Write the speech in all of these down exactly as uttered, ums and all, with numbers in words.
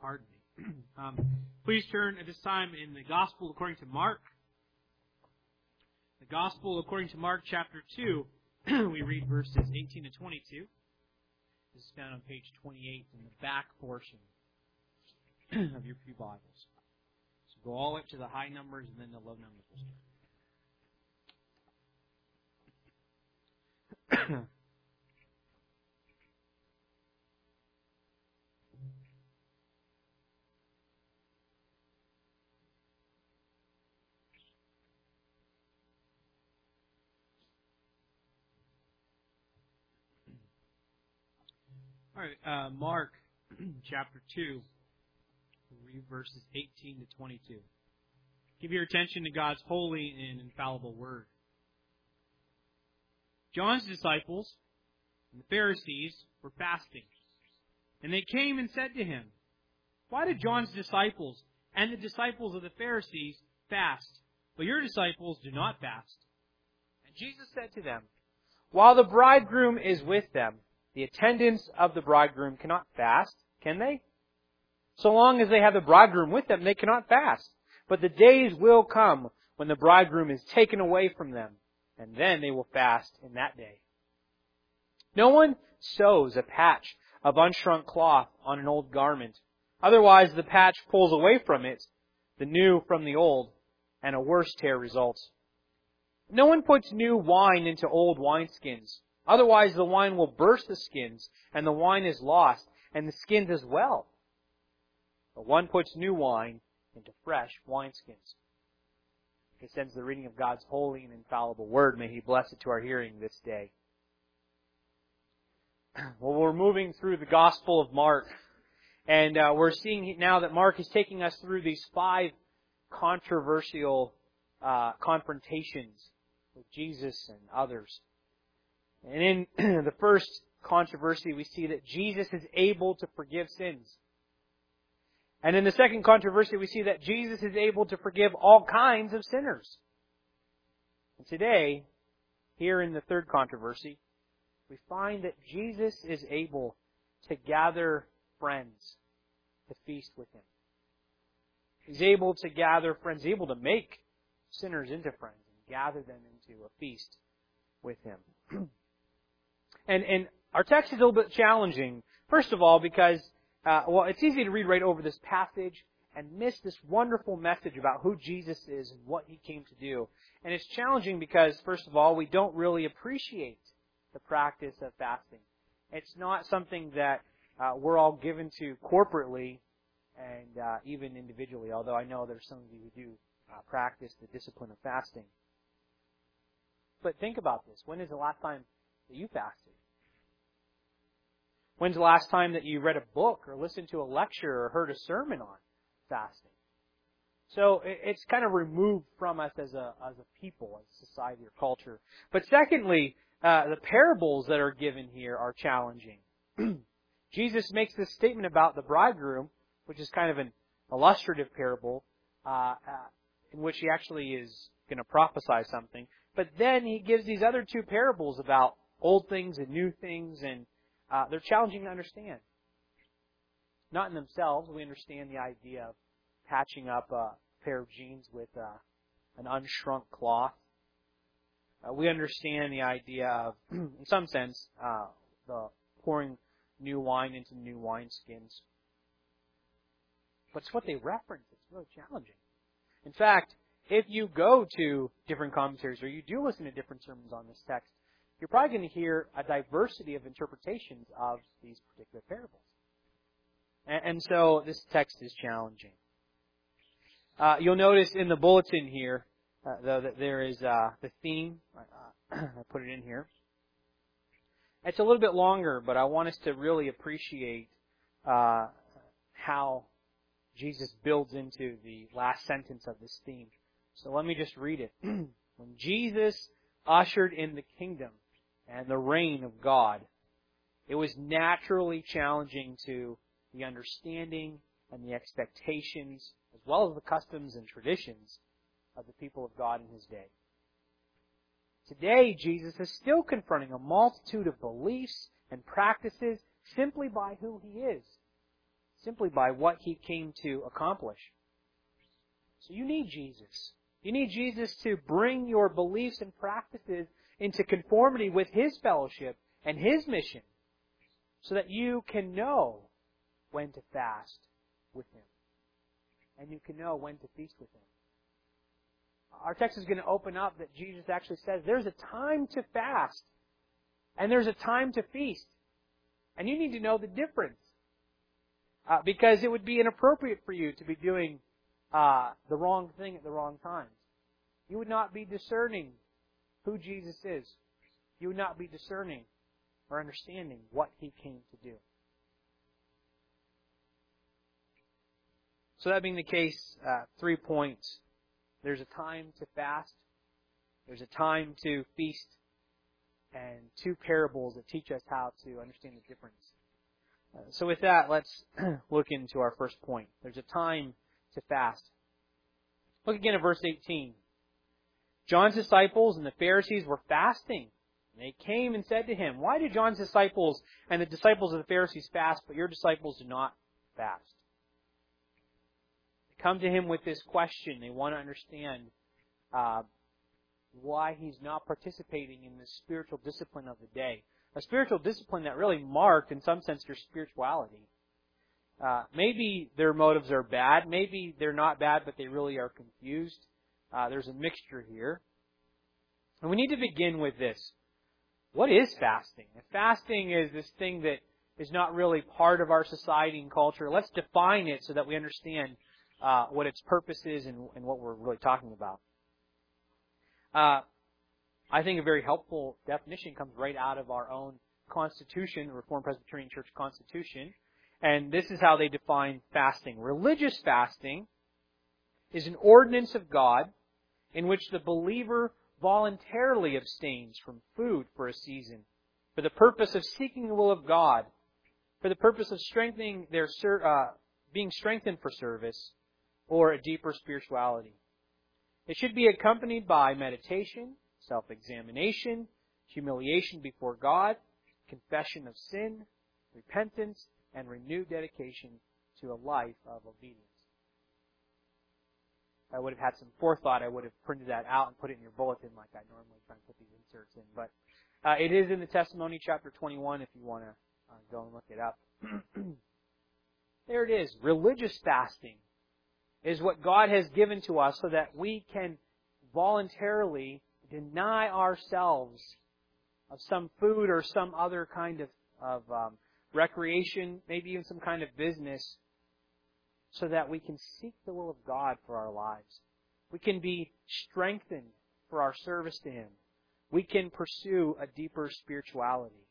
Pardon me. um, please turn at this time in the Gospel according to Mark. The Gospel according to Mark chapter two. We read verses eighteen to twenty-two. This is found on page twenty-eight in the back portion of your pew Bibles. So go all the way up to the high numbers and then the low numbers will start. All right, uh, Mark chapter two, read verses eighteen to twenty-two. Give your attention to God's holy and infallible word. John's disciples and the Pharisees were fasting, and they came and said to him, "Why did John's disciples and the disciples of the Pharisees fast, but your disciples do not fast?" And Jesus said to them, "While the bridegroom is with them, the attendants of the bridegroom cannot fast, can they? So long as they have the bridegroom with them, they cannot fast. But the days will come when the bridegroom is taken away from them, and then they will fast in that day. No one sews a patch of unshrunk cloth on an old garment. Otherwise the patch pulls away from it, the new from the old, and a worse tear results. No one puts new wine into old wineskins. Otherwise the wine will burst the skins, and the wine is lost, and the skins as well. But one puts new wine into fresh wineskins." This ends the reading of God's holy and infallible word. May He bless it to our hearing this day. Well, we're moving through the Gospel of Mark, and uh, we're seeing now that Mark is taking us through these five controversial uh, confrontations with Jesus and others. And in the first controversy, we see that Jesus is able to forgive sins. And in the second controversy, we see that Jesus is able to forgive all kinds of sinners. And today, here in the third controversy, we find that Jesus is able to gather friends to feast with Him. He's able to gather friends, able to make sinners into friends and gather them into a feast with Him. And, and our text is a little bit challenging. First of all, because, uh, well, it's easy to read right over this passage and miss this wonderful message about who Jesus is and what He came to do. And it's challenging because, first of all, we don't really appreciate the practice of fasting. It's not something that uh, we're all given to corporately and uh, even individually, although I know there's some of you who do uh, practice the discipline of fasting. But think about this. When is the last time that you fasted? When's the last time that you read a book or listened to a lecture or heard a sermon on fasting? So it's kind of removed from us as a as a people, as a society or culture. But secondly, uh, the parables that are given here are challenging. Jesus makes this statement about the bridegroom, which is kind of an illustrative parable, uh, uh, in which he actually is going to prophesy something. But then he gives these other two parables about old things and new things, and uh, they're challenging to understand. Not in themselves. We understand the idea of patching up a pair of jeans with uh, an unshrunk cloth. Uh, we understand the idea of, in some sense, uh, the pouring new wine into new wineskins. But it's what they reference that's really challenging. In fact, if you go to different commentaries or you do listen to different sermons on this text, you're probably going to hear a diversity of interpretations of these particular parables. And, and so this text is challenging. Uh, you'll notice in the bulletin here, uh, though, that there is uh, the theme. Uh, I put it in here. It's a little bit longer, but I want us to really appreciate uh, how Jesus builds into the last sentence of this theme. So let me just read it. When Jesus ushered in the kingdom and the reign of God, it was naturally challenging to the understanding and the expectations, as well as the customs and traditions of the people of God in His day. Today, Jesus is still confronting a multitude of beliefs and practices simply by who He is, simply by what He came to accomplish. So you need Jesus. You need Jesus to bring your beliefs and practices into conformity with His fellowship and His mission so that you can know when to fast with Him. And you can know when to feast with Him. Our text is going to open up that Jesus actually says there's a time to fast and there's a time to feast. And you need to know the difference. Uh, because it would be inappropriate for you to be doing uh, the wrong thing at the wrong times. You would not be discerning who Jesus is. You would not be discerning or understanding what He came to do. So that being the case, uh, three points. There's a time to fast. There's a time to feast. And two parables that teach us how to understand the difference. Uh, so with that, let's look into our first point. There's a time to fast. Look again at verse eighteen. John's disciples and the Pharisees were fasting. And they came and said to Him, "Why do John's disciples and the disciples of the Pharisees fast, but your disciples do not fast?" They come to Him with this question. They want to understand uh, why He's not participating in the spiritual discipline of the day. A spiritual discipline that really marked, in some sense, your spirituality. Uh, maybe their motives are bad. Maybe they're not bad, but they really are confused. Uh, there's a mixture here. And we need to begin with this. What is fasting? If fasting is this thing that is not really part of our society and culture, let's define it so that we understand uh, what its purpose is and, and what we're really talking about. Uh, I think a very helpful definition comes right out of our own Constitution, the Reformed Presbyterian Church Constitution. And this is how they define fasting. Religious fasting is an ordinance of God in which the believer voluntarily abstains from food for a season for the purpose of seeking the will of God, for the purpose of strengthening their uh, being strengthened for service or a deeper spirituality. It should be accompanied by meditation, self-examination, humiliation before God, confession of sin, repentance, and renewed dedication to a life of obedience. If I would have had some forethought, I would have printed that out and put it in your bulletin like I normally try and put these inserts in. But uh, it is in the Testimony, chapter twenty-one, if you want to uh, go and look it up. There it is. Religious fasting is what God has given to us so that we can voluntarily deny ourselves of some food or some other kind of, of um, recreation, maybe even some kind of business, so that we can seek the will of God for our lives. We can be strengthened for our service to Him. We can pursue a deeper spirituality.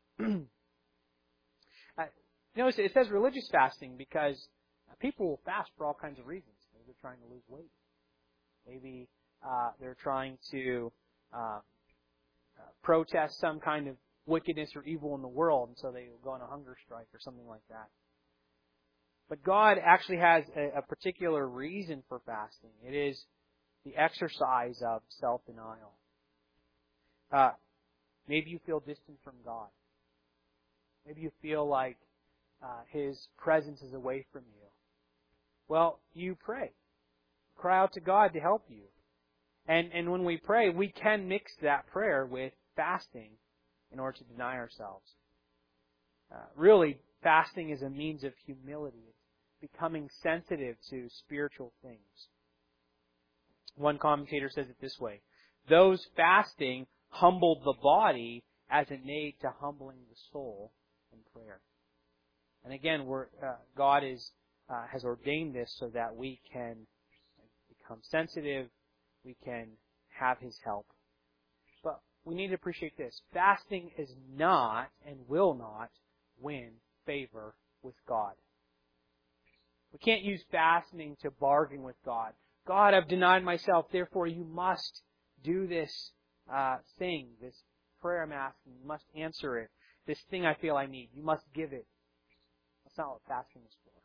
uh, notice it says religious fasting because people will fast for all kinds of reasons. Maybe they're trying to lose weight. Maybe uh, they're trying to uh, uh, protest some kind of wickedness or evil in the world, and so they will go on a hunger strike or something like that. But God actually has a, a particular reason for fasting. It is the exercise of self-denial. Uh, maybe you feel distant from God. Maybe you feel like uh, His presence is away from you. Well, you pray. Cry out to God to help you. And and when we pray, we can mix that prayer with fasting in order to deny ourselves. Uh, really, fasting is a means of humility. It's becoming sensitive to spiritual things. One commentator says it this way: those fasting humbled the body as an aid to humbling the soul in prayer. And again, we're, uh, God is uh, has ordained this so that we can become sensitive, we can have His help. But we need to appreciate this. Fasting is not and will not win favor with God. We can't use fasting to bargain with God. God, I've denied myself, therefore you must do this uh, thing, this prayer I'm asking. You must answer it. This thing I feel I need, you must give it. That's not what fasting is for.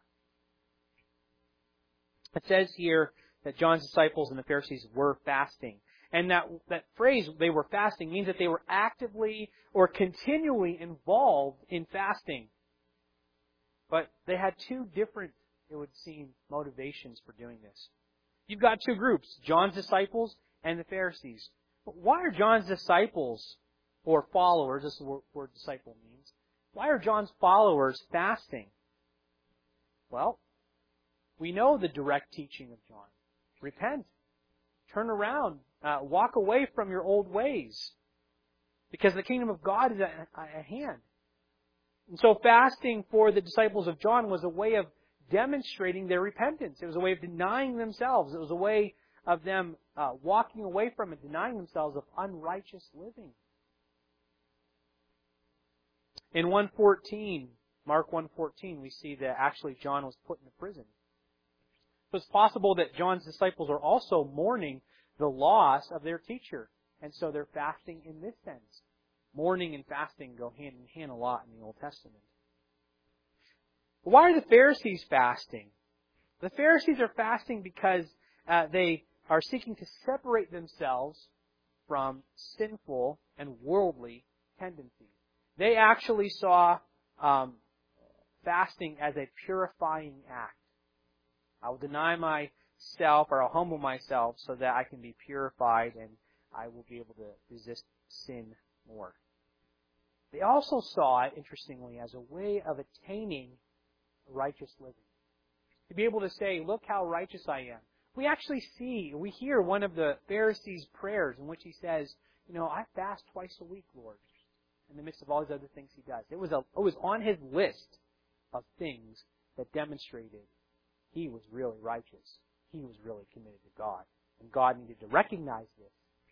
It says here that John's disciples and the Pharisees were fasting. And that, that phrase, they were fasting, means that they were actively or continually involved in fasting. But they had two different, it would seem, motivations for doing this. You've got two groups, John's disciples and the Pharisees. But why are John's disciples, or followers, this is what the word disciple means, why are John's followers fasting? Well, we know the direct teaching of John. Repent. Turn around. Uh, walk away from your old ways. Because the kingdom of God is at, at hand. And so fasting for the disciples of John was a way of demonstrating their repentance. It was a way of denying themselves. It was a way of them uh, walking away from and denying themselves of unrighteous living. In one fourteen, Mark one fourteen, we see that actually John was put into prison. So it's possible that John's disciples are also mourning the loss of their teacher. And so they're fasting in this sense. Mourning and fasting go hand in hand a lot in the Old Testament. But why are the Pharisees fasting? The Pharisees are fasting because uh, they are seeking to separate themselves from sinful and worldly tendencies. They actually saw um, fasting as a purifying act. I will deny myself, or I'll humble myself so that I can be purified and I will be able to resist sin more. They also saw it, interestingly, as a way of attaining righteous living. To be able to say, look how righteous I am. We actually see, we hear one of the Pharisees' prayers in which he says, you know, I fast twice a week, Lord, in the midst of all these other things he does. It was, a, it was on his list of things that demonstrated he was really righteous. He was really committed to God. And God needed to recognize this.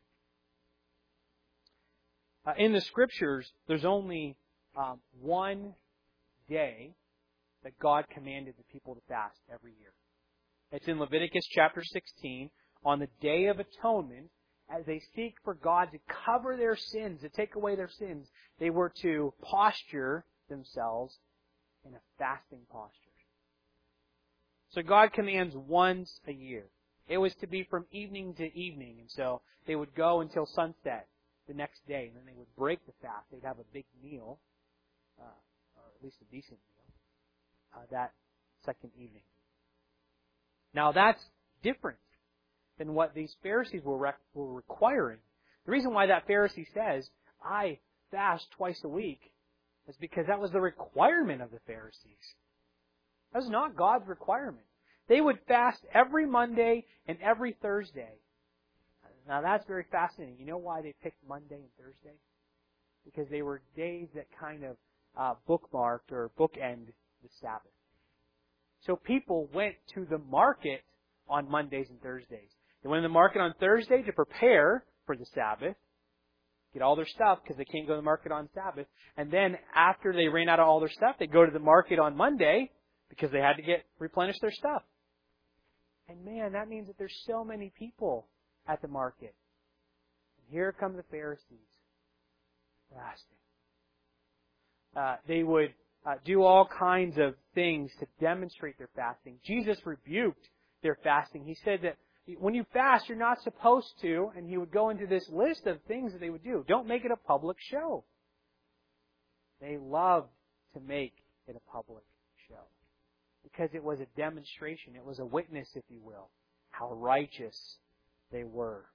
Uh, in the Scriptures, there's only um, one day that God commanded the people to fast every year. It's in Leviticus chapter sixteen, on the Day of Atonement, as they seek for God to cover their sins, to take away their sins, they were to posture themselves in a fasting posture. So God commands once a year. It was to be from evening to evening, and so they would go until sunset the next day, and then they would break the fast. They'd have a big meal, uh, or at least a decent meal, uh, that second evening. Now that's different than what these Pharisees were, rec- were requiring. The reason why that Pharisee says, I fast twice a week, is because that was the requirement of the Pharisees. That was not God's requirement. They would fast every Monday and every Thursday. Now that's very fascinating. You know why they picked Monday and Thursday? Because they were days that kind of uh, bookmarked or bookend the Sabbath. So people went to the market on Mondays and Thursdays. They went to the market on Thursday to prepare for the Sabbath, get all their stuff because they can't go to the market on Sabbath. And then after they ran out of all their stuff, they go to the market on Monday because they had to get replenish their stuff. And man, that means that there's so many people at the market. And here come the Pharisees fasting. Uh, they would uh, do all kinds of things to demonstrate their fasting. Jesus rebuked their fasting. He said that when you fast, you're not supposed to, and he would go into this list of things that they would do. Don't make it a public show. They loved to make it a public show because it was a demonstration. It was a witness, if you will, how righteous they were.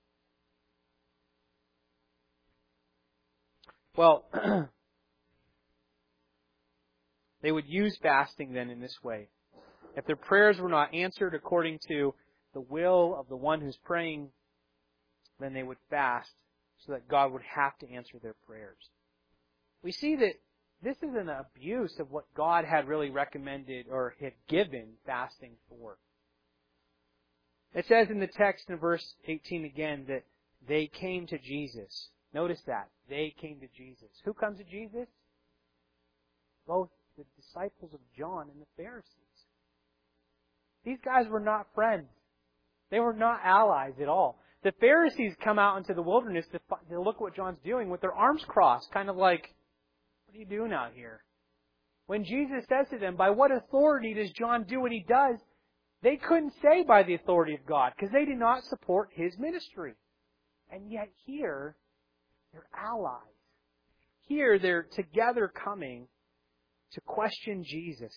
Well, they would use fasting then in this way. If their prayers were not answered according to the will of the one who's praying, then they would fast so that God would have to answer their prayers. We see that this is an abuse of what God had really recommended or had given fasting for. It says in the text in verse eighteen again that they came to Jesus. Notice that. They came to Jesus. Who comes to Jesus? Both the disciples of John and the Pharisees. These guys were not friends. They were not allies at all. The Pharisees come out into the wilderness to, to look what John's doing with their arms crossed, kind of like, what are you doing out here? When Jesus says to them, by what authority does John do what he does? They couldn't say by the authority of God because they did not support his ministry. And yet here, they're allies. Here, they're together coming to question Jesus.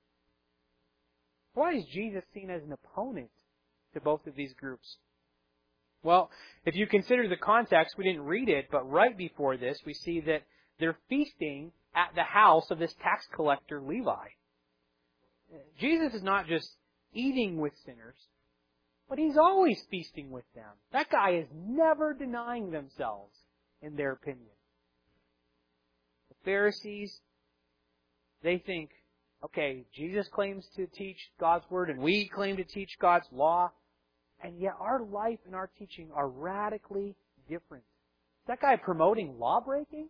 Why is Jesus seen as an opponent to both of these groups? Well, if you consider the context, we didn't read it, but right before this, we see that they're feasting at the house of this tax collector, Levi. Jesus is not just eating with sinners, but He's always feasting with them. That guy is never denying themselves in their opinion. The Pharisees, they think, okay, Jesus claims to teach God's Word and we claim to teach God's law, and yet our life and our teaching are radically different. Is that guy promoting law breaking?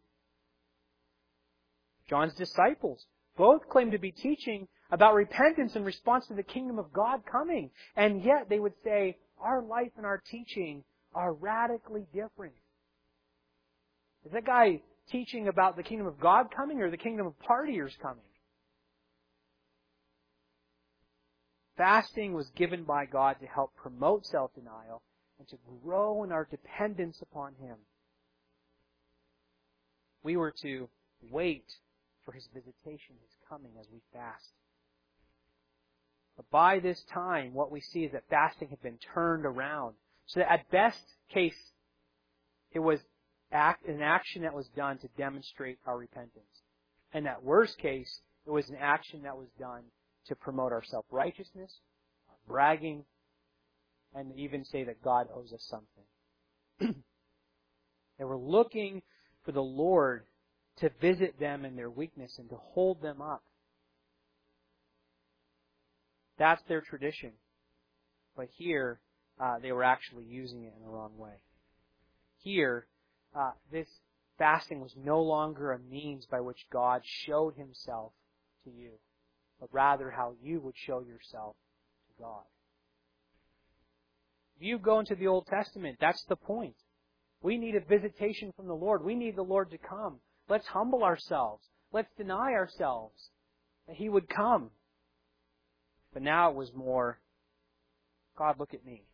John's disciples both claim to be teaching about repentance in response to the kingdom of God coming. And yet they would say, our life and our teaching are radically different. Is that guy teaching about the kingdom of God coming or the kingdom of partiers coming? Fasting was given by God to help promote self-denial and to grow in our dependence upon Him. We were to wait for His visitation, His coming, as we fast. But by this time, what we see is that fasting had been turned around. So that at best case, it was act, an action that was done to demonstrate our repentance. And at worst case, it was an action that was done to promote our self-righteousness, our bragging, and even say that God owes us something. They were looking for the Lord to visit them in their weakness and to hold them up. That's their tradition. But here, uh, they were actually using it in the wrong way. Here, uh, this fasting was no longer a means by which God showed Himself to you, but rather how you would show yourself to God. If you go into the Old Testament, that's the point. We need a visitation from the Lord. We need the Lord to come. Let's humble ourselves. Let's deny ourselves that He would come. But now it was more, God, look at me.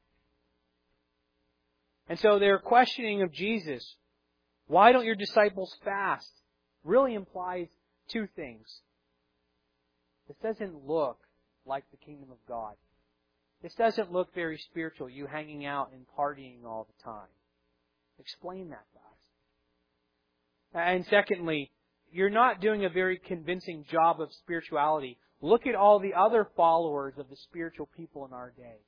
And so their questioning of Jesus, why don't your disciples fast, really implies two things. This doesn't look like the kingdom of God. This doesn't look very spiritual, you hanging out and partying all the time. Explain that to us. And secondly, you're not doing a very convincing job of spirituality. Look at all the other followers of the spiritual people in our day.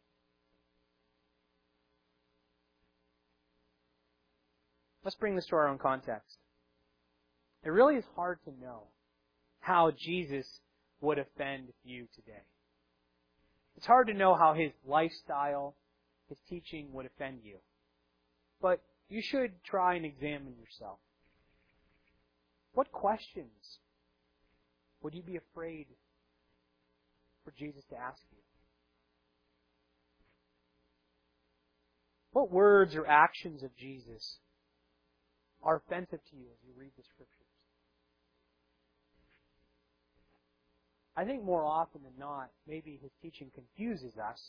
Let's bring this to our own context. It really is hard to know how Jesus would offend you today. It's hard to know how His lifestyle, His teaching would offend you. But you should try and examine yourself. What questions would you be afraid for Jesus to ask you? What words or actions of Jesus are offensive to you as you read the Scriptures? I think more often than not, maybe His teaching confuses us.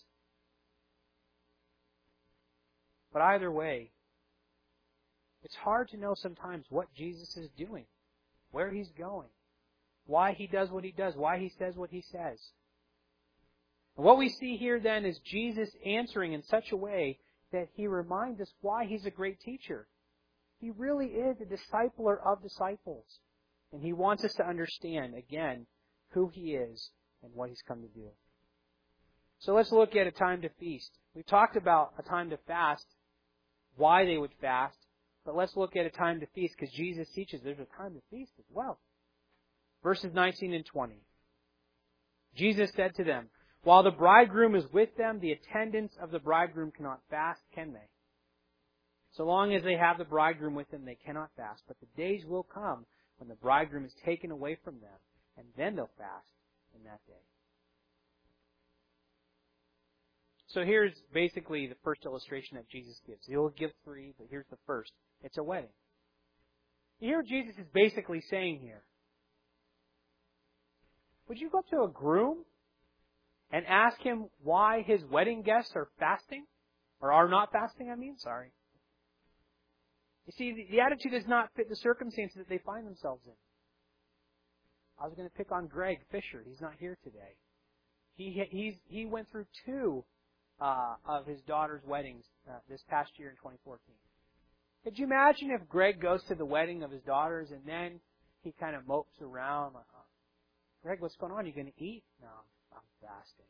But either way, it's hard to know sometimes what Jesus is doing, where He's going, why He does what He does, why He says what He says. And what we see here then is Jesus answering in such a way that He reminds us why He's a great teacher. He really is a discipler of disciples. And He wants us to understand, again, who He is and what He's come to do. So let's look at a time to feast. We've talked about a time to fast, why they would fast, but let's look at a time to feast because Jesus teaches there's a time to feast as well. Verses nineteen and twenty. Jesus said to them, while the bridegroom is with them, the attendants of the bridegroom cannot fast, can they? So long as they have the bridegroom with them, they cannot fast. But the days will come when the bridegroom is taken away from them, and then they'll fast in that day. So here's basically the first illustration that Jesus gives. He'll give three, but here's the first. It's a wedding. You hear what Jesus is basically saying here? Would you go up to a groom and ask him why his wedding guests are fasting? Or are not fasting, I mean, sorry. You see, the attitude does not fit the circumstances that they find themselves in. I was going to pick on Greg Fisher. He's not here today. He he's, he went through two uh, of his daughter's weddings uh, this past year in twenty fourteen. Could you imagine if Greg goes to the wedding of his daughters and then he kind of mopes around like, oh, Greg, what's going on? You going to eat? No, I'm, I'm fasting.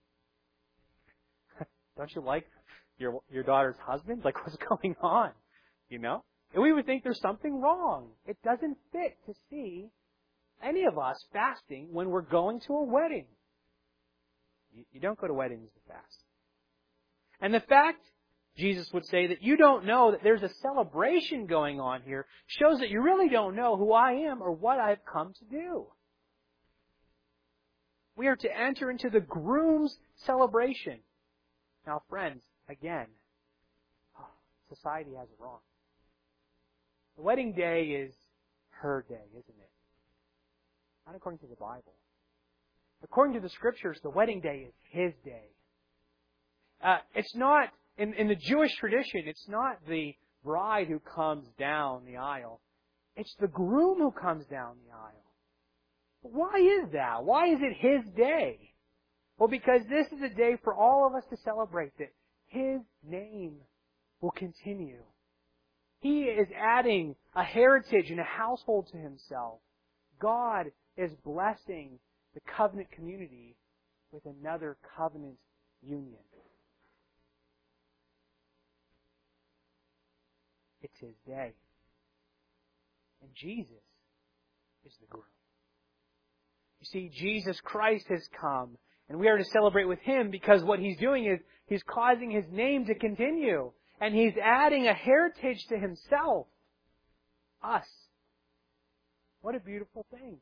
Don't you like your your daughter's husband? Like, what's going on? You know? And we would think there's something wrong. It doesn't fit to see any of us fasting when we're going to a wedding. You, you don't go to weddings to fast. And the fact, Jesus would say, that you don't know that there's a celebration going on here shows that you really don't know who I am or what I've come to do. We are to enter into the groom's celebration. Now, friends, again, society has it wrong. The wedding day is her day, isn't it? Not according to the Bible. According to the Scriptures, the wedding day is his day. Uh, it's not, in, in the Jewish tradition, it's not the bride who comes down the aisle. It's the groom who comes down the aisle. But why is that? Why is it his day? Well, because this is a day for all of us to celebrate that his name will continue. He is adding a heritage and a household to himself. God is blessing the covenant community with another covenant union. It's his day. And Jesus is the groom. You see, Jesus Christ has come, and we are to celebrate with him because what he's doing is he's causing his name to continue. And he's adding a heritage to himself. Us. What a beautiful thing.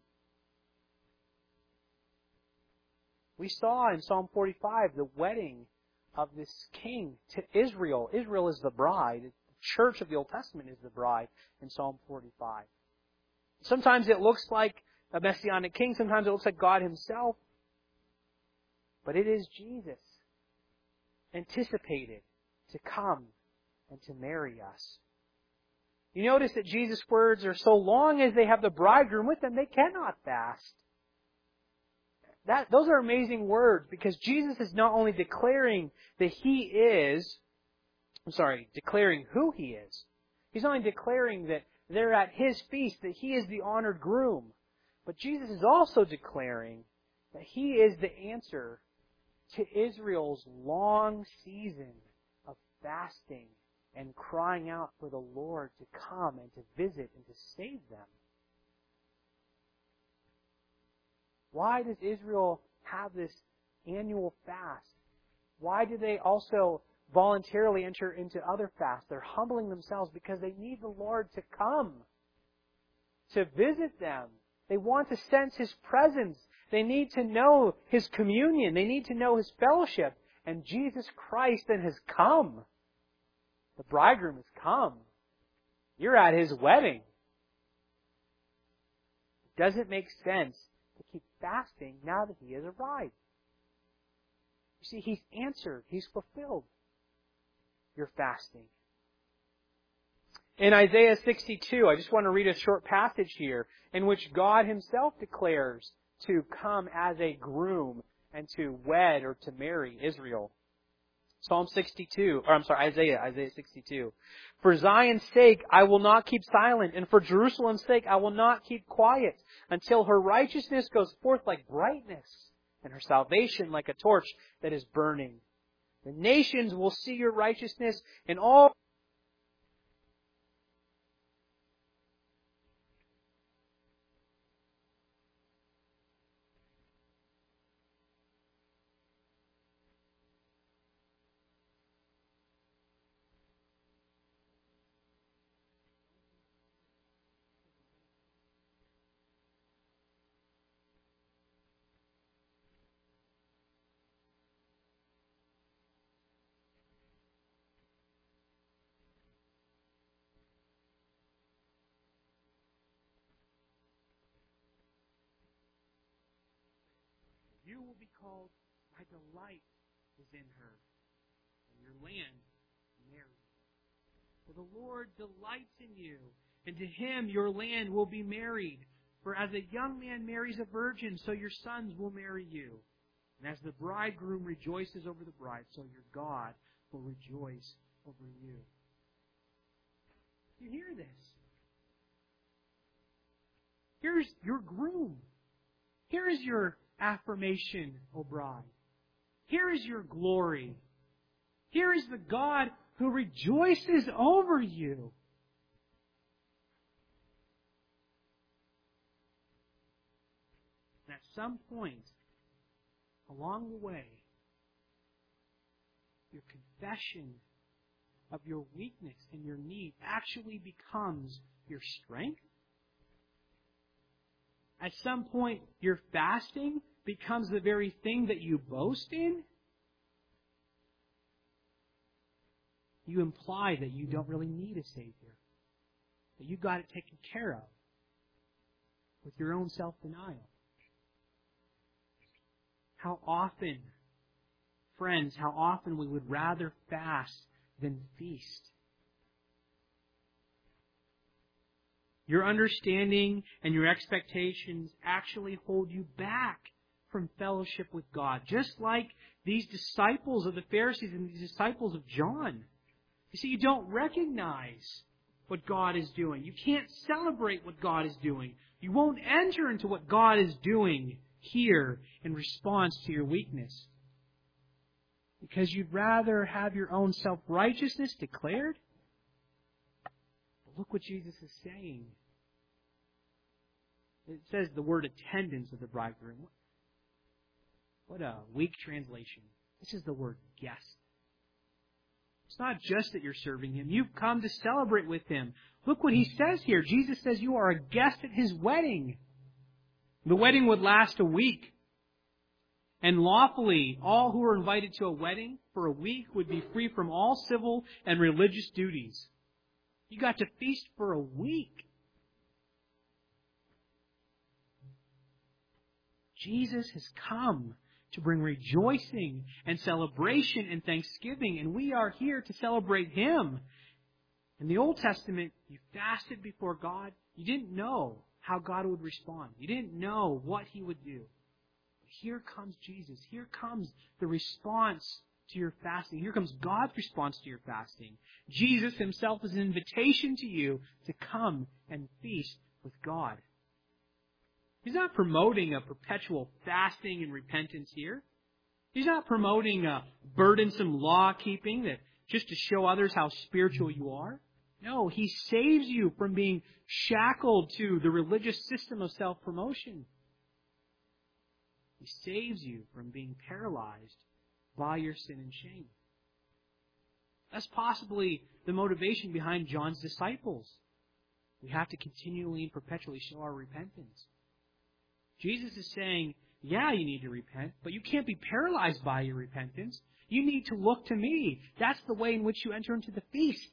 We saw in Psalm forty-five the wedding of this king to Israel. Israel is the bride. The church of the Old Testament is the bride in Psalm forty-five. Sometimes it looks like a messianic king. Sometimes it looks like God himself. But it is Jesus, anticipated to come and to marry us. You notice that Jesus' words are, so long as they have the bridegroom with them, they cannot fast. That, those are amazing words because Jesus is not only declaring that He is, I'm sorry, declaring who He is. He's not only declaring that they're at His feast, that He is the honored groom. But Jesus is also declaring that He is the answer to Israel's long season of fasting and crying out for the Lord to come and to visit and to save them. Why does Israel have this annual fast? Why do they also voluntarily enter into other fasts? They're humbling themselves because they need the Lord to come, to visit them. They want to sense His presence. They need to know His communion. They need to know His fellowship. And Jesus Christ then has come. The bridegroom has come. You're at His wedding. It doesn't make sense to keep fasting now that He has arrived. You see, He's answered. He's fulfilled your fasting. In Isaiah sixty-two, I just want to read a short passage here in which God Himself declares to come as a groom and to wed or to marry Israel. Psalm sixty-two, or I'm sorry, Isaiah, Isaiah sixty-two. For Zion's sake I will not keep silent, and for Jerusalem's sake I will not keep quiet, until her righteousness goes forth like brightness, and her salvation like a torch that is burning. The nations will see your righteousness, and all you will be called, my delight is in her, and your land married. For the Lord delights in you, and to Him your land will be married. For as a young man marries a virgin, so your sons will marry you. And as the bridegroom rejoices over the bride, so your God will rejoice over you. You hear this? Here's your groom. Here is your affirmation, O bride. Here is your glory. Here is the God who rejoices over you. And at some point along the way, your confession of your weakness and your need actually becomes your strength. At some point, your fasting becomes the very thing that you boast in. You imply that you don't really need a Savior, that you got it taken care of with your own self-denial. How often, friends, how often we would rather fast than feast. Your understanding and your expectations actually hold you back from fellowship with God, just like these disciples of the Pharisees and these disciples of John. You see, you don't recognize what God is doing. You can't celebrate what God is doing. You won't enter into what God is doing here in response to your weakness. Because you'd rather have your own self-righteousness declared. But look what Jesus is saying. It says the word attendance of the bridegroom. What a weak translation. This is the word guest. It's not just that you're serving Him. You've come to celebrate with Him. Look what He says here. Jesus says you are a guest at His wedding. The wedding would last a week. And lawfully, all who are invited to a wedding for a week would be free from all civil and religious duties. You got to feast for a week. Jesus has come to bring rejoicing and celebration and thanksgiving, and we are here to celebrate Him. In the Old Testament, you fasted before God. You didn't know how God would respond. You didn't know what He would do. Here comes Jesus. Here comes the response to your fasting. Here comes God's response to your fasting. Jesus Himself is an invitation to you to come and feast with God. He's not promoting a perpetual fasting and repentance here. He's not promoting a burdensome law-keeping that just to show others how spiritual you are. No, He saves you from being shackled to the religious system of self-promotion. He saves you from being paralyzed by your sin and shame. That's possibly the motivation behind John's disciples. We have to continually and perpetually show our repentance. Jesus is saying, yeah, you need to repent, but you can't be paralyzed by your repentance. You need to look to me. That's the way in which you enter into the feast.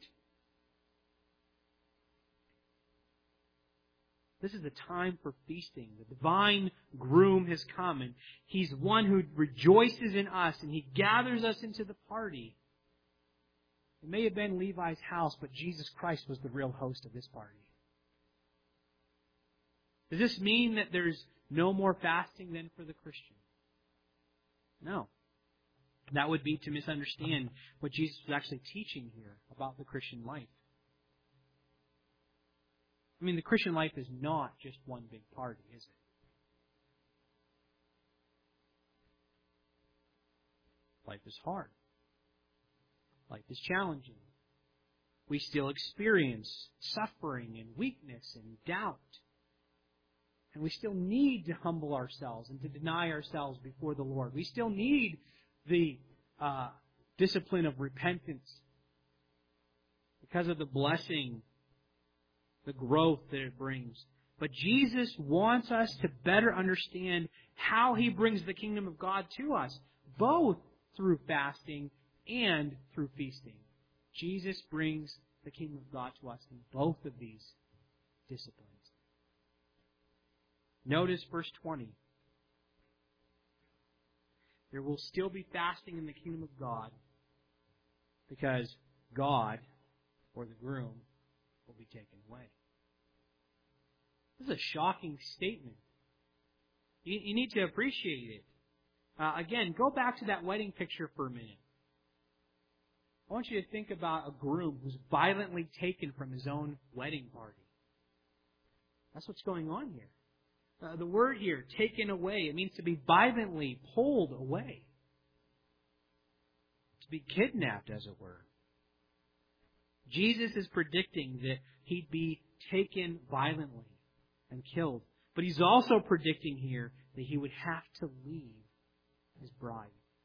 This is the time for feasting. The divine groom has come, and He's one who rejoices in us, and He gathers us into the party. It may have been Levi's house, but Jesus Christ was the real host of this party. Does this mean that there's no more fasting than for the Christian? No. That would be to misunderstand what Jesus was actually teaching here about the Christian life. I mean, the Christian life is not just one big party, is it? Life is hard. Life is challenging. We still experience suffering and weakness and doubt. And we still need to humble ourselves and to deny ourselves before the Lord. We still need the uh, discipline of repentance because of the blessing, the growth that it brings. But Jesus wants us to better understand how He brings the kingdom of God to us, both through fasting and through feasting. Jesus brings the kingdom of God to us in both of these disciplines. Notice verse twenty. There will still be fasting in the kingdom of God because God, or the groom, will be taken away. This is a shocking statement. You, you need to appreciate it. Uh, again, go back to that wedding picture for a minute. I want you to think about a groom who's violently taken from his own wedding party. That's what's going on here. Uh, the word here, taken away, it means to be violently pulled away. To be kidnapped, as it were. Jesus is predicting that he'd be taken violently and killed. But he's also predicting here that he would have to leave his bride.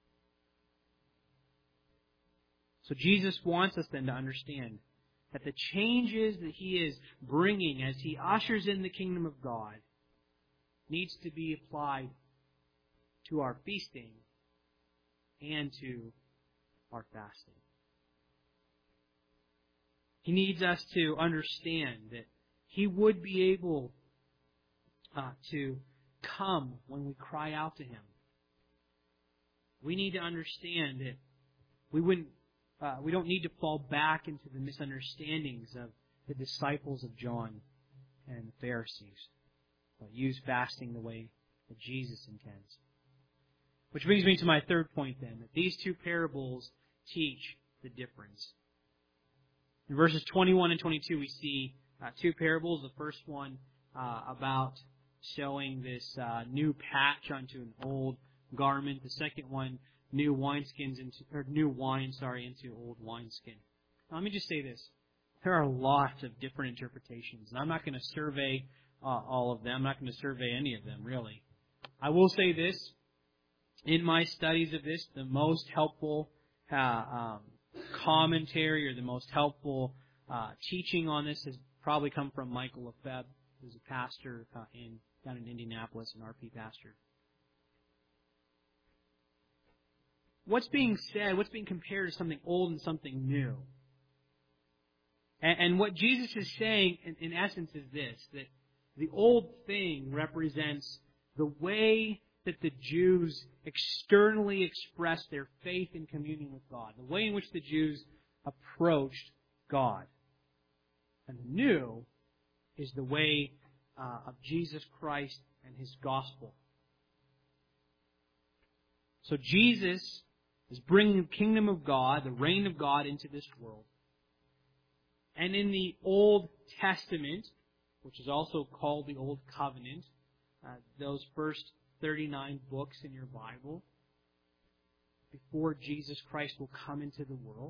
So Jesus wants us then to understand that the changes that he is bringing as he ushers in the kingdom of God needs to be applied to our feasting and to our fasting. He needs us to understand that he would be able uh, to come when we cry out to him. We need to understand that we wouldn't, uh, we don't need to fall back into the misunderstandings of the disciples of John and the Pharisees. But use fasting the way that Jesus intends. Which brings me to my third point then, that these two parables teach the difference. In verses twenty-one and twenty-two, we see uh, two parables. The first one uh, about showing this uh, new patch onto an old garment. The second one, new wineskins into or new wine, sorry, into old wineskin. Now, let me just say this: there are lots of different interpretations, and I'm not going to survey uh, all of them. I'm not going to survey any of them, really. I will say this: in my studies of this, the most helpful uh, um, commentary or the most helpful uh, teaching on this has probably come from Michael Lefebvre, who's a pastor uh, in down in Indianapolis, an R P pastor. What's being said, what's being compared to something old and something new? And, and what Jesus is saying, in, in essence, is this, that the old thing represents the way that the Jews externally expressed their faith and communion with God, the way in which the Jews approached God. And the new is the way uh, of Jesus Christ and His gospel. So Jesus is bringing the kingdom of God, the reign of God, into this world. And in the Old Testament, which is also called the Old Covenant, uh, those first thirty-nine books in your Bible, before Jesus Christ will come into the world,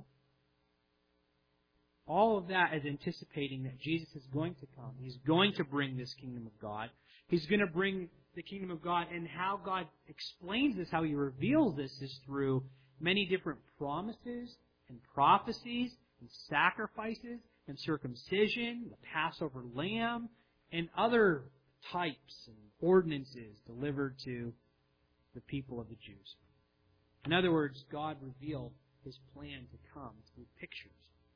all of that is anticipating that Jesus is going to come. He's going to bring this kingdom of God. He's going to bring the kingdom of God, and how God explains this, how He reveals this, is through many different promises and prophecies and sacrifices and circumcision, the Passover lamb, and other types and ordinances delivered to the people of the Jews. In other words, God revealed His plan to come through pictures.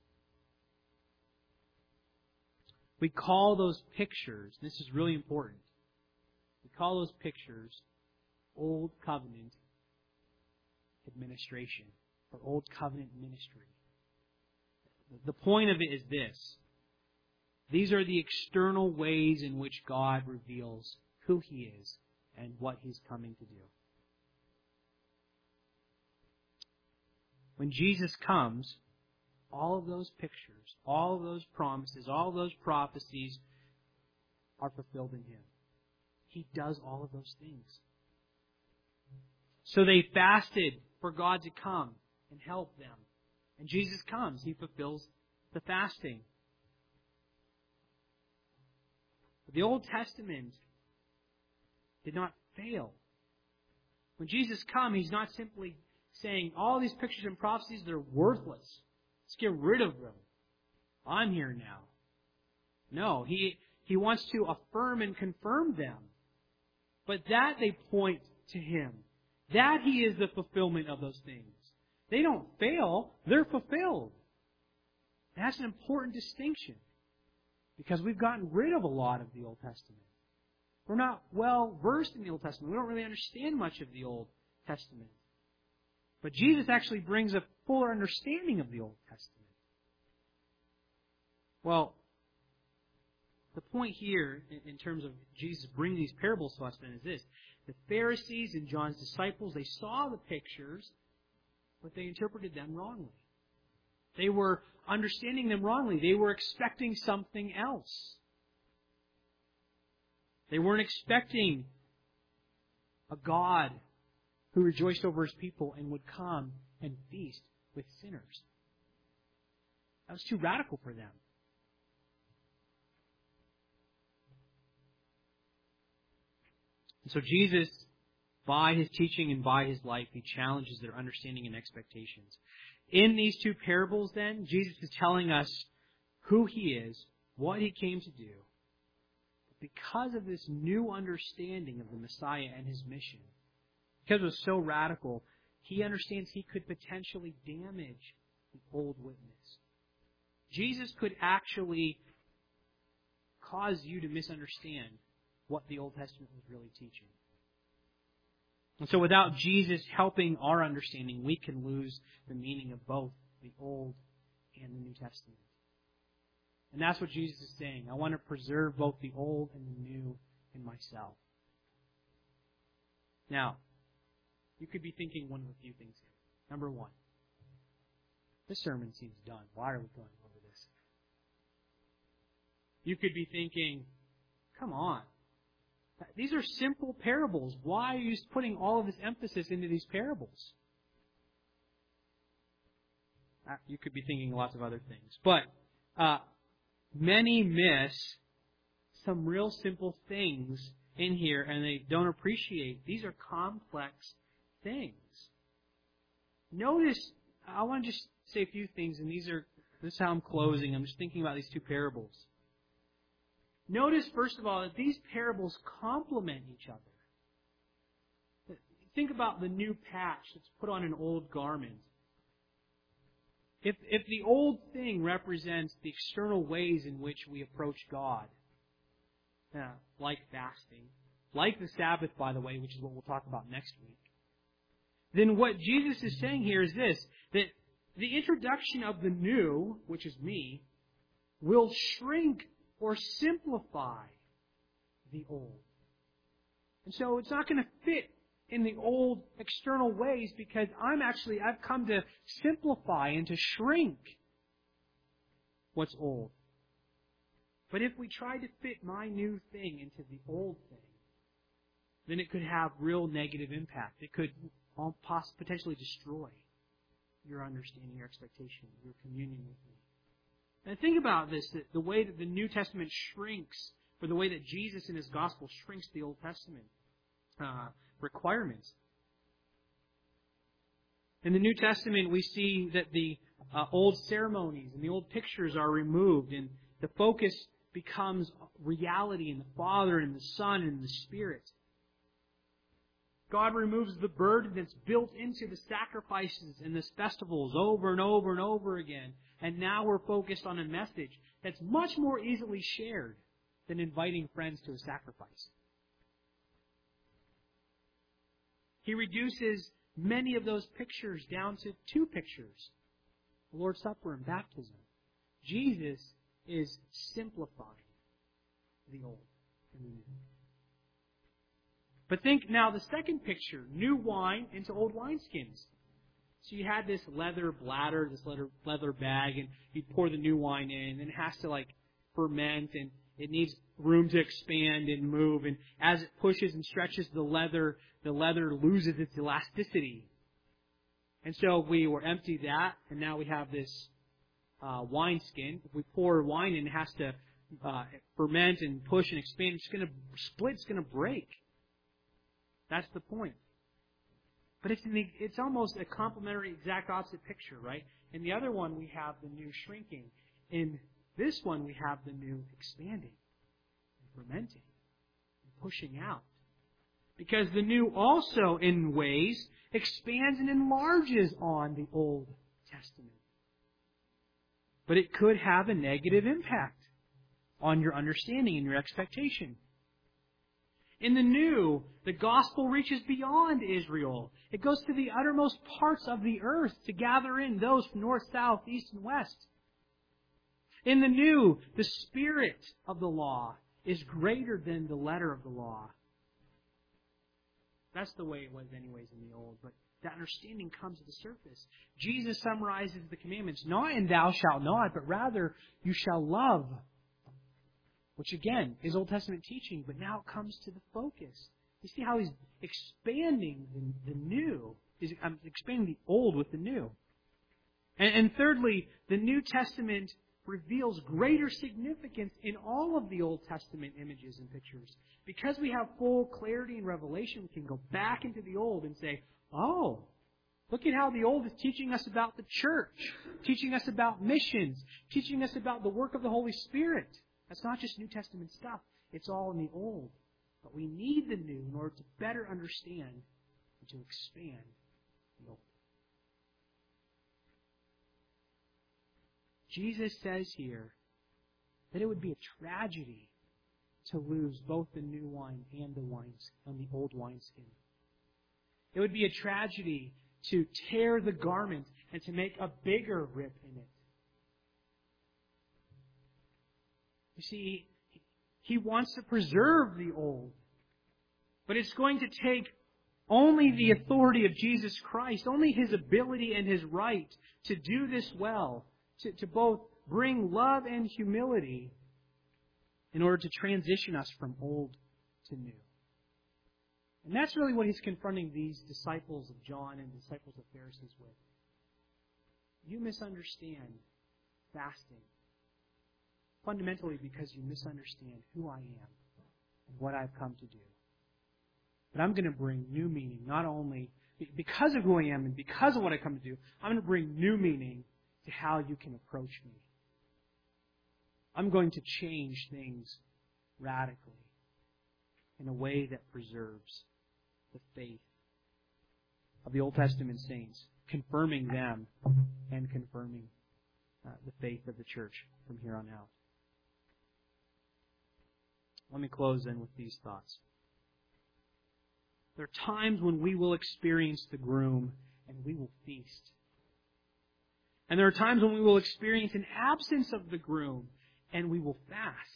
We call those pictures, this is really important, we call those pictures Old Covenant administration or Old Covenant ministry. The point of it is this: these are the external ways in which God reveals who He is and what He's coming to do. When Jesus comes, all of those pictures, all of those promises, all of those prophecies are fulfilled in Him. He does all of those things. So they fasted for God to come and help them. And Jesus comes. He fulfills the fasting. But the Old Testament did not fail. When Jesus comes, He's not simply saying, all these pictures and prophecies, they're worthless. Let's get rid of them. I'm here now. No, He, he wants to affirm and confirm them. But that they point to Him. That He is the fulfillment of those things. They don't fail, they're fulfilled. And that's an important distinction. Because we've gotten rid of a lot of the Old Testament. We're not well versed in the Old Testament. We don't really understand much of the Old Testament. But Jesus actually brings a fuller understanding of the Old Testament. Well, the point here, in, in terms of Jesus bringing these parables to us, then, is this. The Pharisees and John's disciples, they saw the pictures, but they interpreted them wrongly. They were understanding them wrongly. They were expecting something else. They weren't expecting a God who rejoiced over His people and would come and feast with sinners. That was too radical for them. And so Jesus, by His teaching and by His life, He challenges their understanding and expectations. In these two parables, then, Jesus is telling us who He is, what He came to do. Because of this new understanding of the Messiah and His mission, because it was so radical, He understands He could potentially damage the old witness. Jesus could actually cause you to misunderstand what the Old Testament was really teaching. And so without Jesus helping our understanding, we can lose the meaning of both the Old and the New Testament. And that's what Jesus is saying. I want to preserve both the Old and the New in myself. Now, you could be thinking one of a few things here. Number one, this sermon seems done. Why are we going over this? You could be thinking, come on. These are simple parables. Why are you putting all of this emphasis into these parables? You could be thinking lots of other things. But uh, many miss some real simple things in here, and they don't appreciate. These are complex things. Notice, I want to just say a few things, and these are, this is how I'm closing. I'm just thinking about these two parables. Notice, first of all, that these parables complement each other. Think about the new patch that's put on an old garment. If, if the old thing represents the external ways in which we approach God, uh, like fasting, like the Sabbath, by the way, which is what we'll talk about next week, then what Jesus is saying here is this, that the introduction of the new, which is me, will shrink or simplify the old. And so it's not going to fit in the old external ways because I'm actually, I've come to simplify and to shrink what's old. But if we try to fit my new thing into the old thing, then it could have real negative impact. It could potentially destroy your understanding, your expectation, your communion with me. And think about this, that the way that the New Testament shrinks, or the way that Jesus in His Gospel shrinks the Old Testament uh, requirements. In the New Testament, we see that the uh, old ceremonies and the old pictures are removed, and the focus becomes reality in the Father and the Son and the Spirit. God removes the burden that's built into the sacrifices and the festivals over and over and over again. And now we're focused on a message that's much more easily shared than inviting friends to a sacrifice. He reduces many of those pictures down to two pictures, the Lord's Supper and baptism. Jesus is simplifying the old and the new. But think now the second picture, new wine into old wineskins. So you had this leather bladder, this leather, leather bag, and you pour the new wine in, and it has to like ferment, and it needs room to expand and move, and as it pushes and stretches the leather, the leather loses its elasticity. And so we were empty that, and now we have this uh, wineskin. If we pour wine in, it has to uh, ferment and push and expand. It's going to split, it's going to break. That's the point. But it's, in the, it's almost a complementary, exact opposite picture, right? In the other one, we have the new shrinking. In this one, we have the new expanding, and fermenting, and pushing out. Because the new also, in ways, expands and enlarges on the Old Testament. But it could have a negative impact on your understanding and your expectation. In the new, the gospel reaches beyond Israel. It goes to the uttermost parts of the earth to gather in those from north, south, east, and west. In the new, the spirit of the law is greater than the letter of the law. That's the way it was anyways in the old, but that understanding comes to the surface. Jesus summarizes the commandments not in thou shalt not, but rather you shall love. Which again is Old Testament teaching, but now it comes to the focus. You see how he's expanding the, the new. He's um, expanding the old with the new. And, and thirdly, the New Testament reveals greater significance in all of the Old Testament images and pictures. Because we have full clarity and revelation, we can go back into the Old and say, oh, look at how the Old is teaching us about the church, teaching us about missions, teaching us about the work of the Holy Spirit. That's not just New Testament stuff. It's all in the Old. But we need the new in order to better understand and to expand the Old. Jesus says here that it would be a tragedy to lose both the new wine and the wines and the old wineskin. It would be a tragedy to tear the garment and to make a bigger rip in it. You see, He wants to preserve the old. But it's going to take only the authority of Jesus Christ, only His ability and His right to do this well, to, to both bring love and humility in order to transition us from old to new. And that's really what He's confronting these disciples of John and disciples of Pharisees with. You misunderstand fasting. Fundamentally because you misunderstand who I am and what I've come to do. But I'm going to bring new meaning, not only because of who I am and because of what I come to do, I'm going to bring new meaning to how you can approach me. I'm going to change things radically in a way that preserves the faith of the Old Testament saints, confirming them and confirming uh, the faith of the church from here on out. Let me close then with these thoughts. There are times when we will experience the groom and we will feast. And there are times when we will experience an absence of the groom and we will fast.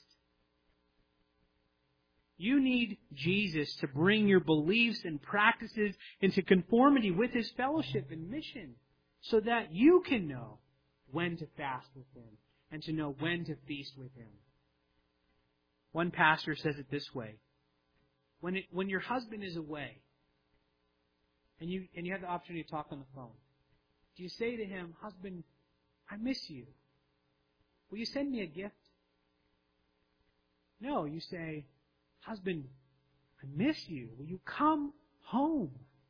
You need Jesus to bring your beliefs and practices into conformity with His fellowship and mission so that you can know when to fast with Him and to know when to feast with Him. One pastor says it this way. When it, when your husband is away and you and you have the opportunity to talk on the phone, do you say to him, husband, I miss you. Will you send me a gift? No, you say, husband, I miss you. Will you come home?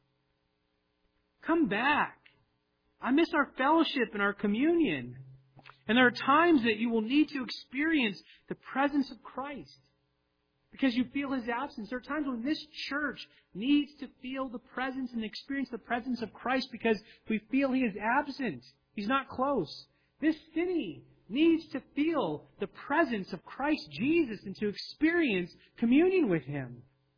Come back. I miss our fellowship and our communion. And there are times that you will need to experience the presence of Christ because you feel His absence. There are times when this church needs to feel the presence and experience the presence of Christ because we feel He is absent. He's not close. This city needs to feel the presence of Christ Jesus and to experience communion with Him.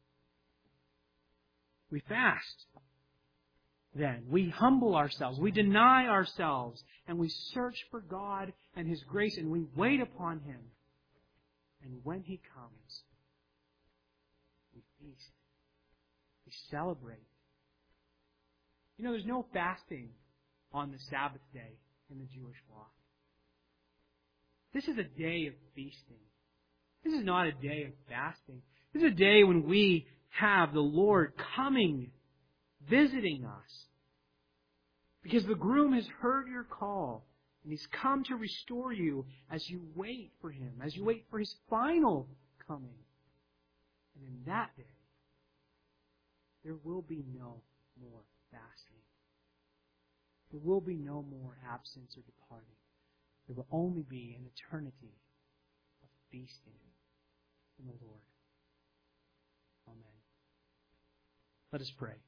We fast. Then we humble ourselves, we deny ourselves, and we search for God and His grace, and we wait upon Him. And when He comes, we feast. We celebrate. You know, there's no fasting on the Sabbath day in the Jewish law. This is a day of feasting. This is not a day of fasting. This is a day when we have the Lord coming, visiting us. Because the groom has heard your call, and He's come to restore you as you wait for Him, as you wait for His final coming. And in that day, there will be no more fasting. There will be no more absence or departing. There will only be an eternity of feasting in the Lord. Amen. Let us pray.